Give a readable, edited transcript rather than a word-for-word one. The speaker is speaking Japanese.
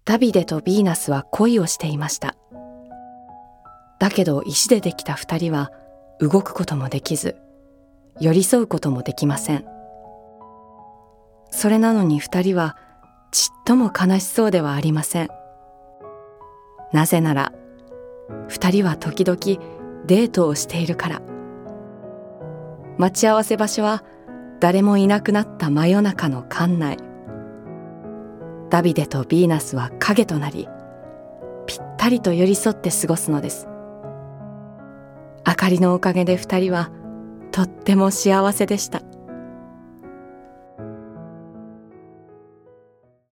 ダビデとヴィーナスは恋をしていました。だけど石でできた二人は動くこともできず、寄り添うこともできません。それなのに二人はちっとも悲しそうではありません。なぜなら、二人は時々デートをしているから。待ち合わせ場所は誰もいなくなった真夜中の館内。ダビデとヴィーナスは影となり、ぴったりと寄り添って過ごすのです。明かりのおかげで二人はとっても幸せでした。